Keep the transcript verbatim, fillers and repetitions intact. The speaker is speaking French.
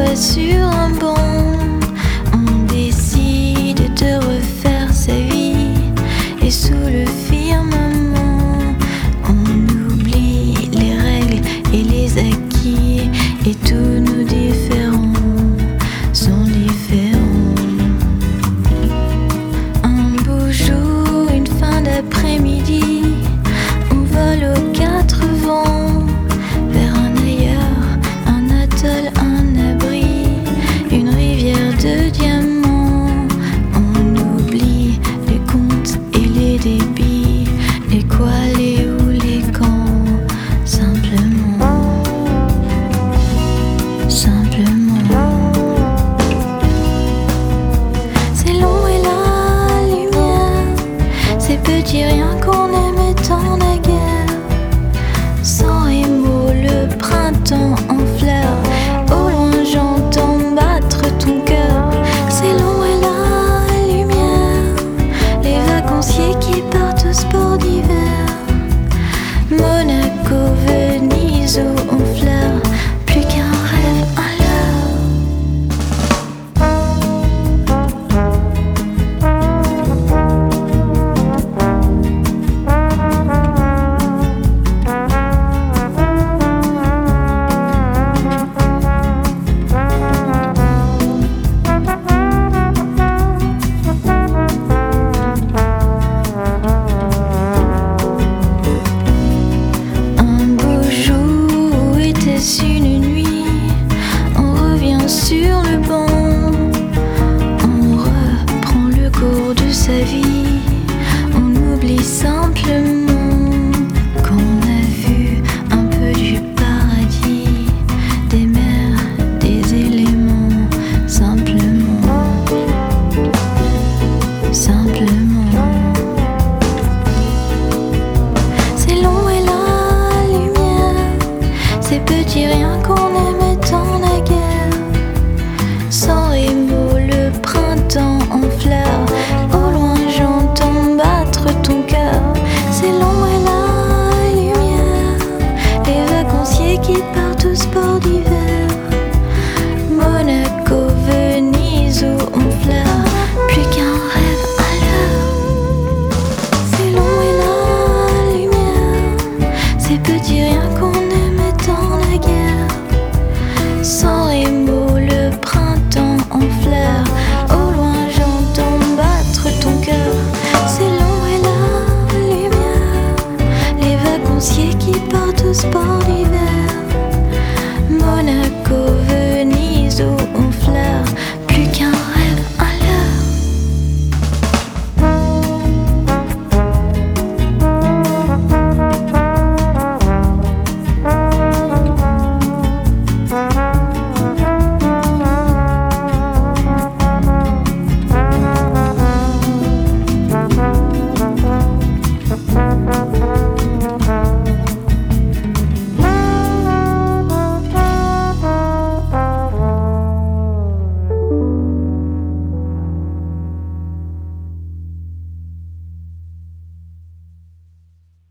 s'assoit sur un banc. On décide de refaire sa vie, et sous le firmament, on oublie les règles et les acquis, et tous nos différends sont différents. Un beau jour, une fin d'après-midi, on vole aux quatre vents, vers un ailleurs, un atoll, un abri, une rivière de diamants.